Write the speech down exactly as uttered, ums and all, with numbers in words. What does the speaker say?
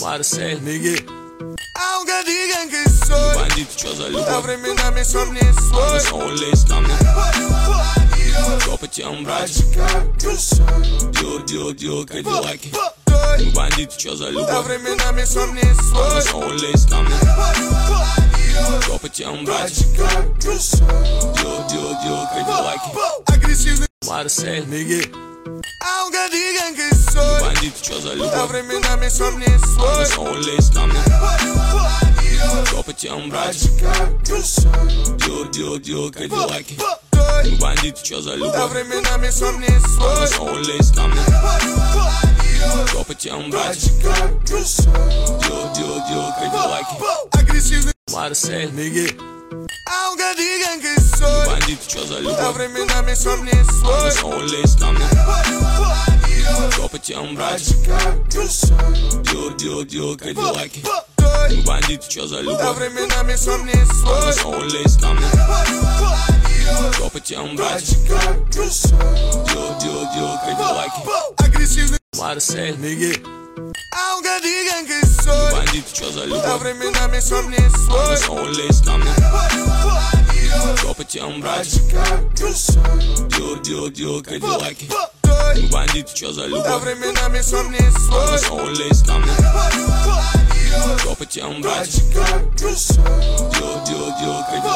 Марсель, Ниги. Aunque digan que soy бандит, чё за любовь? а временами сам не свой. Сон лезь ко мне, топотем, братья. Дюр, дюр, дюр, кадиллаки. Бандит, чё за а любовь? временами сам не свой. Сон лезь ко мне, топотем, братья. Дюр, дюр, дюр, кадиллаки. Агрессивный Марсель, Ниги. Aunque digan que soy бандит, чё за а любовь? временами сам не свой. Сон лезь ко мне, топотем, братья. Дюр, дюр, дюр, кадиллаки. Бандит, чё за а любовь? временами сам не свой. Сон лезь ко мне, топотем, братья. Дюр, дюр, дюр, кадиллаки. Агрессивный Марсель, Ниги. Aunque digan que soy бандит, чё за а любовь? временами сам не свой. Сон лезь ко мне, топотем, братья. Дюр, дюр, дюр, кадиллаки. Бандит, чё за а любовь? временами сам не свой. Сон лезь ко мне, топотем, братья. Дюр, дюр, дюр, кадиллаки. Агрессивный Марсель, Ниги. Aunque digan que soy бандит, чё за а любовь? временами сам не свой. Сон лезь ко мне, топотем, братья. Дюр, дюр, дюр, кадиллаки. Бандит, чё за а любовь? временами сам не свой. Сон лезь ко мне, топотем, братья. Дюр, дюр, дюр, кадиллаки.